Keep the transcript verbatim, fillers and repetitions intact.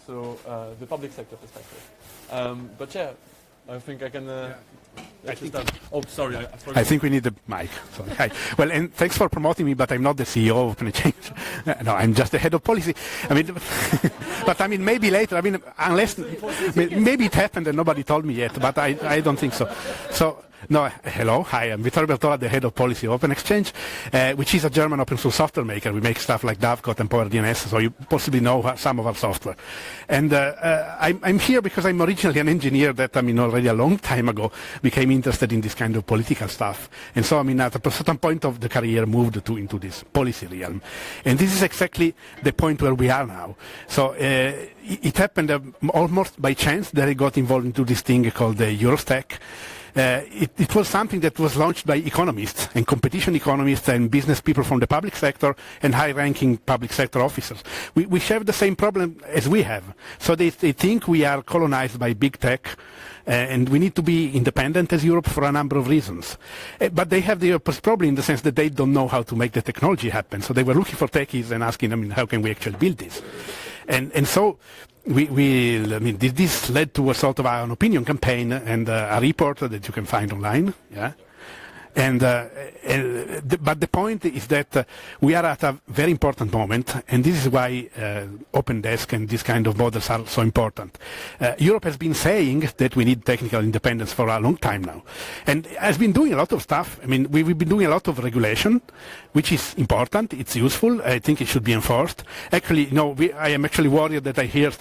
so uh, the public sector perspective. Um, but yeah, I think I can. Uh, I think oh, sorry, I, I forgot. I think we need a mic. Sorry. Hi. Well, and thanks for promoting me, but I'm not the C E O of OpenExchange. No, I'm just the head of policy. I mean, but I mean, maybe later. I mean, unless maybe it happened and nobody told me yet, but I, I don't think so. So. No, hello, hi, I'm Vittorio Bertola, the head of policy of OpenExchange, uh, which is a German open source software maker. We make stuff like Dovecot and PowerDNS, so you possibly know some of our software. And uh, uh, I'm, I'm here because I'm originally an engineer that, I mean, already a long time ago became interested in this kind of political stuff. And so, I mean, at a certain point of the career, moved to, into this policy realm. And this is exactly the point where we are now. So uh, it, it happened uh, almost by chance that I got involved into this thing called the Eurostack. Uh, it, it was something that was launched by economists and competition economists and business people from the public sector and high-ranking public sector officers. We, we share the same problem as we have. So they, they think we are colonized by big tech, uh, and we need to be independent as Europe for a number of reasons. Uh, but they have the opposite problem in the sense that they don't know how to make the technology happen. So they were looking for techies and asking, I mean, how can we actually build this? And, and so we, we, I mean, this led to a sort of an opinion campaign and uh, a report that you can find online. Yeah. And, uh, uh, the, but the point is that uh, we are at a very important moment, and this is why uh, OpenDesk and these kind of models are so important. Uh, Europe has been saying that we need technical independence for a long time now, and has been doing a lot of stuff. I mean, we, we've been doing a lot of regulation, which is important. It's useful. I think it should be enforced. Actually, you know, we, I am actually worried that I hear